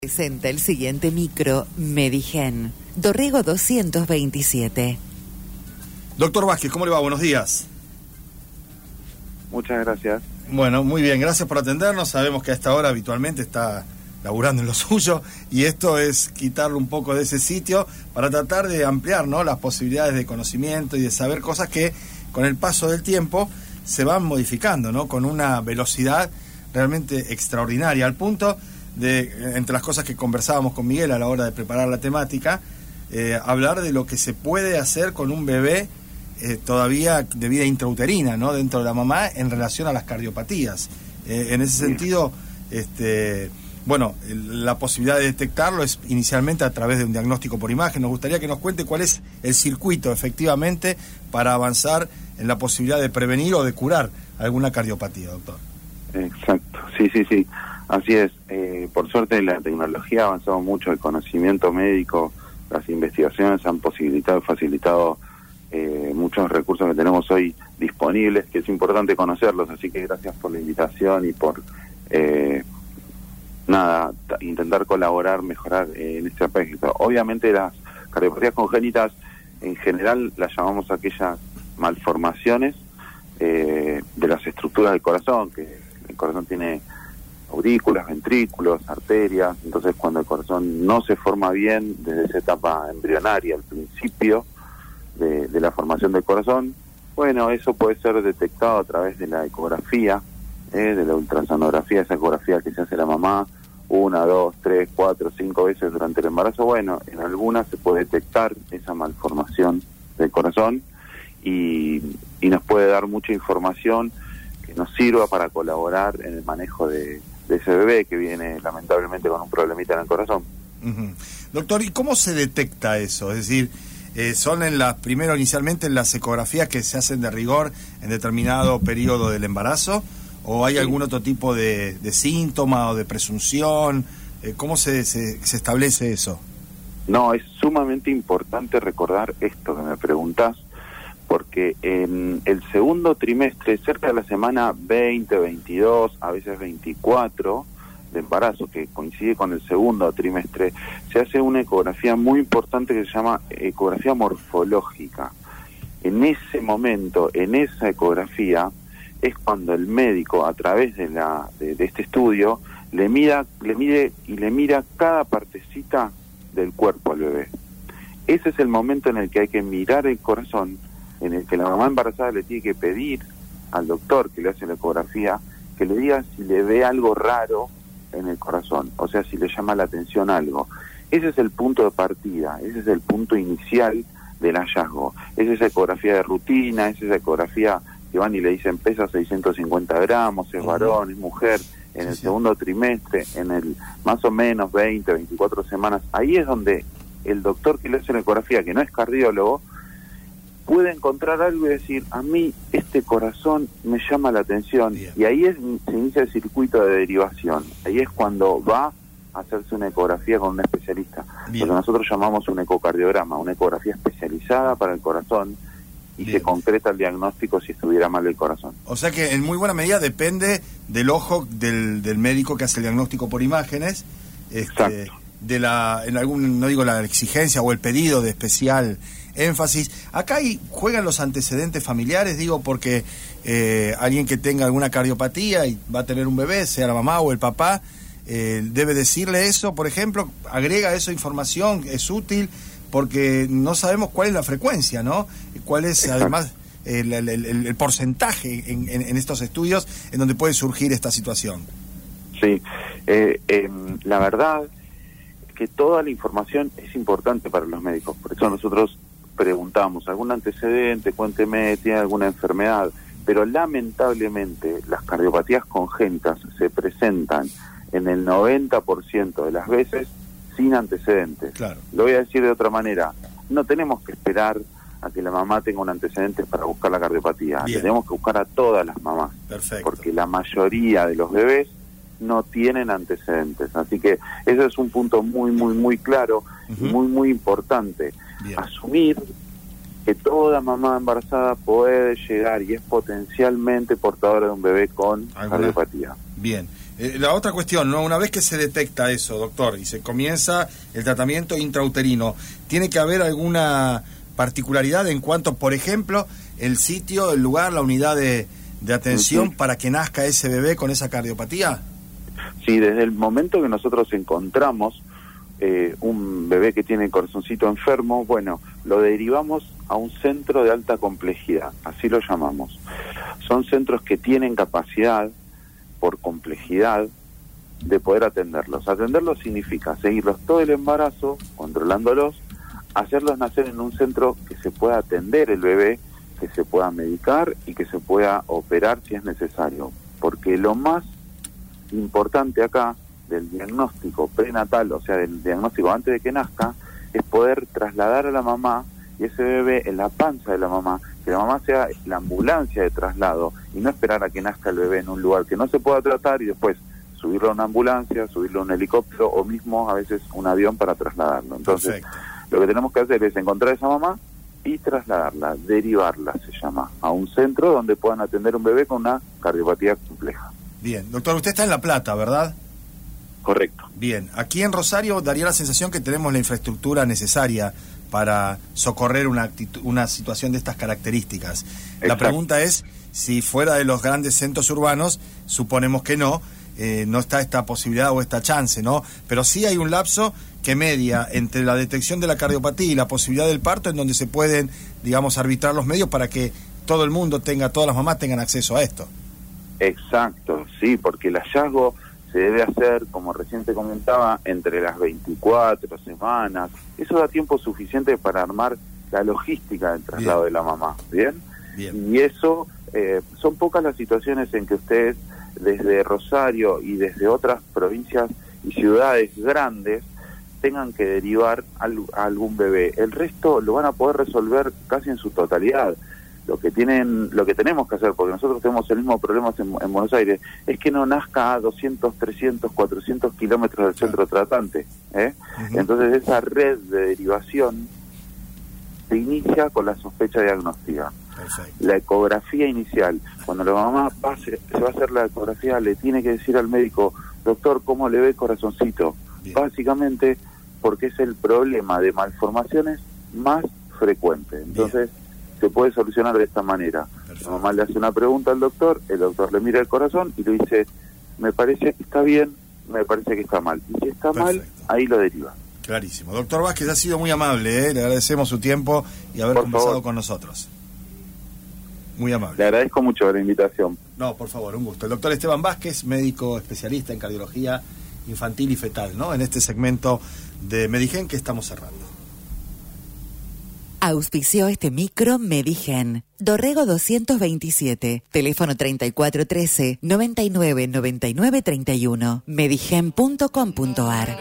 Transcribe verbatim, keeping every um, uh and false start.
Presenta el siguiente micro Medigen, Dorrego doscientos veintisiete. Doctor Vázquez, ¿cómo le va? Buenos días. Muchas gracias. Bueno, muy bien, gracias por atendernos. Sabemos que a esta hora habitualmente está laburando en lo suyo y esto es quitarle un poco de ese sitio para tratar de ampliar, ¿no?, las posibilidades de conocimiento y de saber cosas que con el paso del tiempo se van modificando, ¿no?, con una velocidad realmente extraordinaria, al punto de, entre las cosas que conversábamos con Miguel a la hora de preparar la temática, eh, hablar de lo que se puede hacer con un bebé eh, todavía de vida intrauterina, ¿no?, dentro de la mamá en relación a las cardiopatías. Eh, en ese sentido, este, bueno, la posibilidad de detectarlo es inicialmente a través de un diagnóstico por imagen. Nos gustaría que nos cuente cuál es el circuito efectivamente para avanzar en la posibilidad de prevenir o de curar alguna cardiopatía, doctor. Exacto, sí, sí, sí. Así es, eh, por suerte la tecnología ha avanzado mucho, el conocimiento médico, las investigaciones han posibilitado, facilitado eh, muchos recursos que tenemos hoy disponibles, que es importante conocerlos, así que gracias por la invitación y por, eh, nada, t- intentar colaborar, mejorar eh, en este aspecto. Obviamente las cardiopatías congénitas, en general las llamamos aquellas malformaciones eh, de las estructuras del corazón, que el corazón tiene aurículas, ventrículos, arterias. Entonces cuando el corazón no se forma bien desde esa etapa embrionaria, al principio de, de la formación del corazón, bueno, eso puede ser detectado a través de la ecografía, eh, de la ultrasonografía, esa ecografía que se hace la mamá una, dos, tres, cuatro, cinco veces durante el embarazo. Bueno, en algunas se puede detectar esa malformación del corazón y, y nos puede dar mucha información que nos sirva para colaborar en el manejo de de ese bebé que viene lamentablemente con un problemita en el corazón. Uh-huh. Doctor, ¿y cómo se detecta eso? Es decir, eh, ¿son en las primero inicialmente en las ecografías que se hacen de rigor en determinado periodo del embarazo? ¿O hay sí. algún otro tipo de, de síntoma o de presunción? Eh, ¿Cómo se, se, se establece eso? No, es sumamente importante recordar esto que me preguntás, porque en el segundo trimestre, cerca de la semana veinte, veintidós, a veces veinticuatro de embarazo, que coincide con el segundo trimestre, se hace una ecografía muy importante que se llama ecografía morfológica. En ese momento, en esa ecografía, es cuando el médico, a través de, la, de, de este estudio, le mira, le mide y le mira cada partecita del cuerpo al bebé. Ese es el momento en el que hay que mirar el corazón, en el que la mamá embarazada le tiene que pedir al doctor que le hace la ecografía que le diga si le ve algo raro en el corazón, o sea, si le llama la atención algo. Ese es el punto de partida, ese es el punto inicial del hallazgo. Es esa ecografía de rutina, es esa ecografía que van y le dicen pesa seiscientos cincuenta gramos, es varón, es mujer, en el segundo trimestre, en el más o menos veinte, veinticuatro semanas. Ahí es donde el doctor que le hace la ecografía, que no es cardiólogo, puede encontrar algo y decir, a mí este corazón me llama la atención. Bien. Y ahí es, se inicia el circuito de derivación. Ahí es cuando va a hacerse una ecografía con un especialista. Bien. Lo que nosotros llamamos un ecocardiograma, una ecografía especializada para el corazón, y Bien. se concreta el diagnóstico si estuviera mal el corazón. O sea que en muy buena medida depende del ojo del, del médico que hace el diagnóstico por imágenes. Este, Exacto. De la, en algún, no digo la exigencia o el pedido de especial énfasis. Acá hay, juegan los antecedentes familiares, digo, porque eh, alguien que tenga alguna cardiopatía y va a tener un bebé, sea la mamá o el papá, eh, debe decirle eso, por ejemplo, agrega eso información, es útil, porque no sabemos cuál es la frecuencia, ¿no? Cuál es, Exacto. además, el, el, el, el porcentaje en, en, en estos estudios en donde puede surgir esta situación. Sí, eh, eh, la verdad que toda la información es importante para los médicos, por eso nosotros preguntamos, ¿algún antecedente? Cuénteme, ¿tiene alguna enfermedad? Pero lamentablemente las cardiopatías congénitas se presentan en el noventa por ciento de las veces sin antecedentes. Claro. Lo voy a decir de otra manera, no tenemos que esperar a que la mamá tenga un antecedente para buscar la cardiopatía, Bien. tenemos que buscar a todas las mamás. Perfecto. Porque la mayoría de los bebés no tienen antecedentes, así que ese es un punto muy, muy, muy claro uh-huh. y muy, muy importante. Bien. Asumir que toda mamá embarazada puede llegar y es potencialmente portadora de un bebé con ¿Alguna? cardiopatía. Bien. Eh, la otra cuestión, ¿no? Una vez que se detecta eso, doctor, y se comienza el tratamiento intrauterino, ¿tiene que haber alguna particularidad en cuanto, por ejemplo, el sitio, el lugar, la unidad de, de atención uh-huh. para que nazca ese bebé con esa cardiopatía? Sí, desde el momento que nosotros encontramos eh, un bebé que tiene el corazoncito enfermo, bueno, lo derivamos a un centro de alta complejidad, así lo llamamos. Son centros que tienen capacidad, por complejidad, de poder atenderlos. Atenderlos significa seguirlos todo el embarazo, controlándolos, hacerlos nacer en un centro que se pueda atender el bebé, que se pueda medicar y que se pueda operar si es necesario. Porque lo más importante acá del diagnóstico prenatal, o sea, del diagnóstico antes de que nazca, es poder trasladar a la mamá y ese bebé en la panza de la mamá, que la mamá sea la ambulancia de traslado y no esperar a que nazca el bebé en un lugar que no se pueda tratar y después subirlo a una ambulancia, subirlo a un helicóptero o mismo a veces un avión para trasladarlo. Entonces, perfecto. Lo que tenemos que hacer es encontrar a esa mamá y trasladarla, derivarla, se llama, a un centro donde puedan atender un bebé con una cardiopatía compleja. Bien, doctor, usted está en La Plata, ¿verdad? Correcto. Bien, aquí en Rosario daría la sensación que tenemos la infraestructura necesaria para socorrer una, actitud, una situación de estas características. Exacto. La pregunta es si fuera de los grandes centros urbanos, suponemos que no, eh, no está esta posibilidad o esta chance, ¿no? Pero sí hay un lapso que media entre la detección de la cardiopatía y la posibilidad del parto, en donde se pueden, digamos, arbitrar los medios para que todo el mundo tenga, todas las mamás tengan acceso a esto. Exacto, sí, porque el hallazgo se debe hacer, como recién te comentaba, entre las veinticuatro semanas. Eso da tiempo suficiente para armar la logística del traslado Bien. de la mamá, ¿bien? Bien. Y eso, eh, son pocas las situaciones en que ustedes, desde Rosario y desde otras provincias y ciudades grandes, tengan que derivar a algún bebé. El resto lo van a poder resolver casi en su totalidad. Lo que tienen, lo que tenemos que hacer, porque nosotros tenemos el mismo problema en, en Buenos Aires, es que no nazca a doscientos, trescientos, cuatrocientos kilómetros del centro tratante, ¿eh? Uh-huh. Entonces esa red de derivación se inicia con la sospecha diagnóstica. Perfecto. La ecografía inicial, cuando la mamá va a hacer, se va a hacer la ecografía, le tiene que decir al médico, doctor, ¿cómo le ve el corazoncito? Bien. Básicamente porque es el problema de malformaciones más frecuente. Entonces Bien. se puede solucionar de esta manera. Perfecto. La mamá le hace una pregunta al doctor, el doctor le mira el corazón y le dice, me parece que está bien, me parece que está mal. Y si está Perfecto. mal, ahí lo deriva. Clarísimo. Doctor Vázquez, ha sido muy amable, ¿eh? Le agradecemos su tiempo y haber por conversado favor. con nosotros. Muy amable. Le agradezco mucho la invitación. No, por favor, un gusto. El doctor Esteban Vázquez, médico especialista en cardiología infantil y fetal, ¿no? En este segmento de Medigen que estamos cerrando. Auspició este micro Medigen. Dorrego doscientos veintisiete. Teléfono treinta y cuatro trece, noventa y nueve, noventa y nueve, treinta y uno. medigen punto com punto ar.